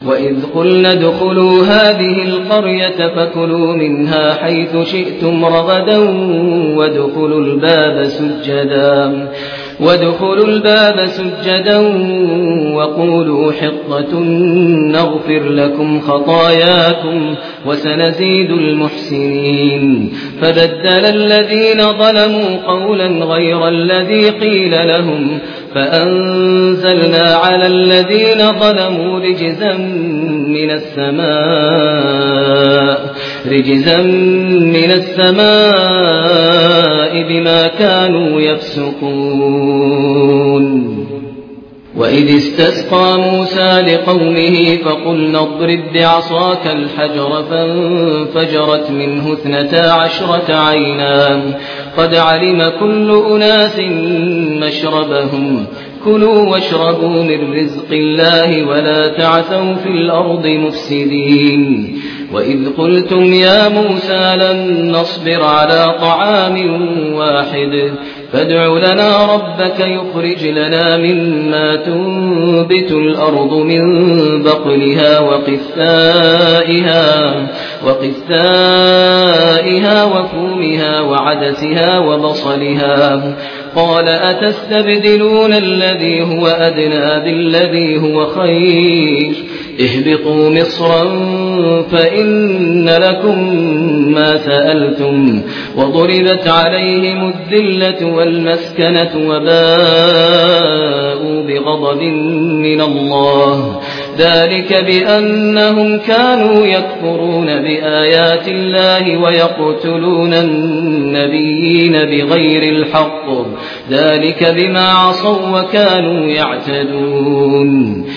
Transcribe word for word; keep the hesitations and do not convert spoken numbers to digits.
وإذ قلنا ادخلوا هذه القرية فكلوا منها حيث شئتم رغدا وادخلوا الباب سجدا وادخلوا الباب سجدا وقولوا حطة نغفر لكم خطاياكم وسنزيد المحسنين. فبدل الذين ظلموا قولا غير الذي قيل لهم فأنزلنا على الذين ظلموا رجزا من السماء رجزا من السماء بما كانوا يفسقون. وإذ استسقى موسى لقومه فقلنا اضرب بعصاك الحجر فانفجرت منه اثنتا عشرة عينا قد علم كل أناس مشربهم كلوا واشربوا من رزق الله ولا تعثوا في الأرض مفسدين. وإذ قلتم يا موسى لن نصبر على طعام واحد فادع لنا ربك يخرج لنا مما تنبت الأرض من بقلها وقثائها, وقثائها وفومها وعدسها وبصلها قال أتستبدلون الذي هو أدنى بالذي هو خير اهبطوا مصرا فإن لكم ما سألتم وضربت عليهم الذلة والمسكنة وباءوا بغضب من الله ذلك بأنهم كانوا يكفرون بآيات الله ويقتلون النبيين بغير الحق ذلك بما عصوا وكانوا يعتدون.